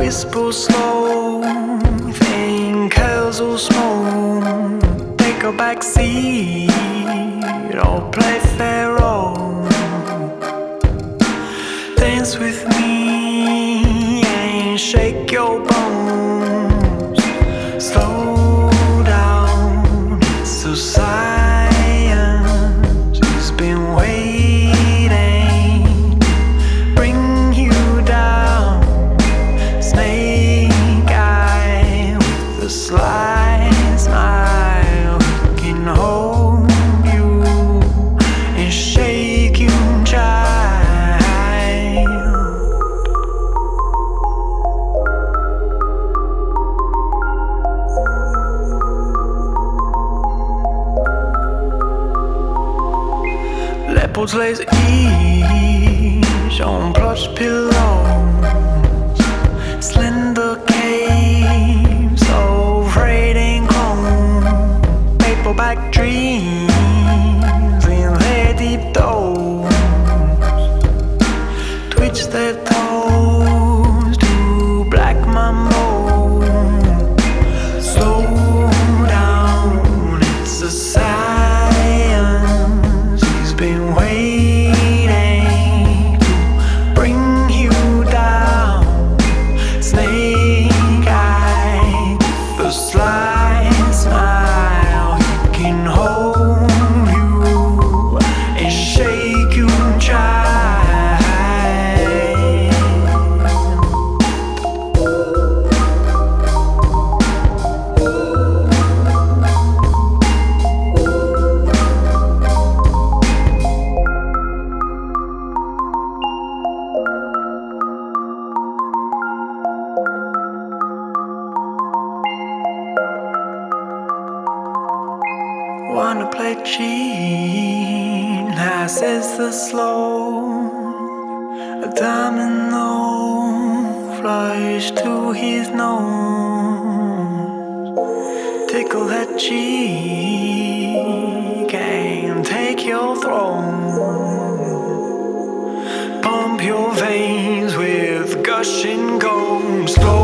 whisper slow, think curls or smoke. Take a back seat or play Pharaoh. Dance with me and shake your bones. Slow down, it's a science. It's been waiting. Bring you down, snake eye with a sly smile. Can hold you and shake you, child. Leopards lays each on plush pillows, slender caves of fading chrome, paperback dreams in their deep toes, twitch their toes to black mambo. Slow down, it's a science. He's been waiting to bring you down, snake eye, the sly smile. He can hold you and shake you, child. Wanna play cheat, now says the slow. A domino flies to his nose. Tickle that cheek and take your throne. Pump your veins with gushing gold. Slow